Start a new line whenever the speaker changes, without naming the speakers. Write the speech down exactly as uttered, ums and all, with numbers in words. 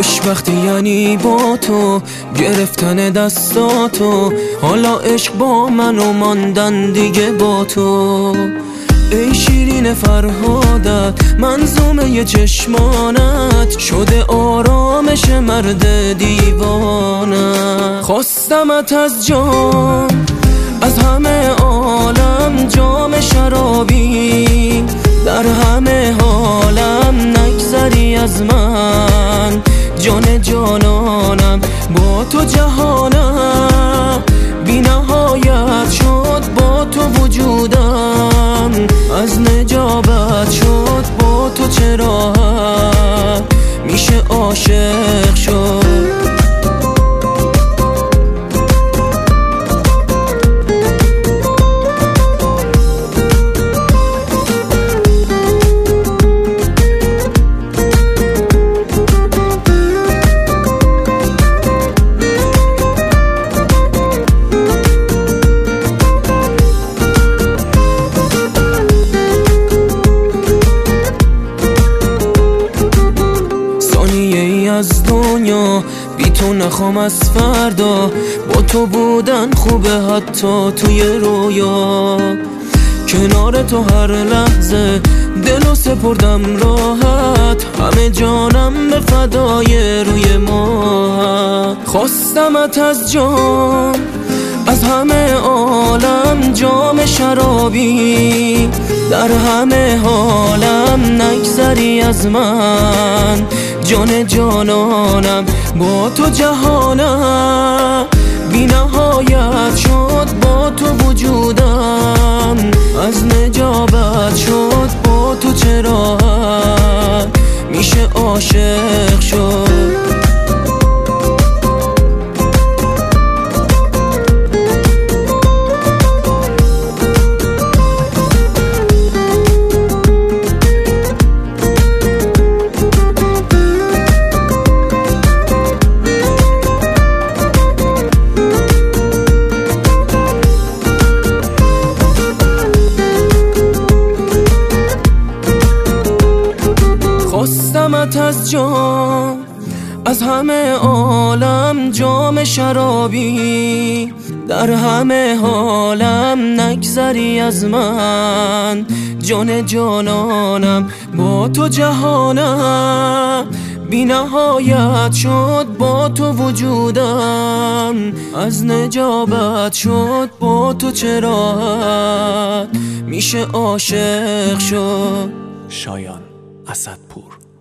خوشبختی یعنی با تو گرفتن دستاتو، حالا عشق با من و ماندن دیگه با تو. ای شیرین فرهادت، منظومه چشمانت شده آرامش مرد دیوانت. خواستمت از جان، از همه عالم جام شرابی، در همه حالم نگذری از من. جان جانانم با تو جهانم، بی نهایت شد با تو وجودم. از نجابت شد با تو چرا میشه عاشق شد. از دنیا بی تو نخوام از فردا، با تو بودن خوبه حتی توی رویا. کنار تو هر لحظه دلو سپردم راحت، همه جانم به فدای روی ماهت. خواستمت از جان، از همه عالم جام شرابی، در همه حالم نگذری از من. جان جانانم با تو جهانم، بی نهایت شد با تو وجودم. از نجابت شد با تو چرا میشه عاشق شد. خواستمت از جان، از همه عالم جام شرابی، در همه حالم نگذری از من. جان جانانم با تو جهانم، بی نهایت شد با تو وجودم. از نجابت شد با تو چرا میشه عاشق شد.
شایان اسدپور.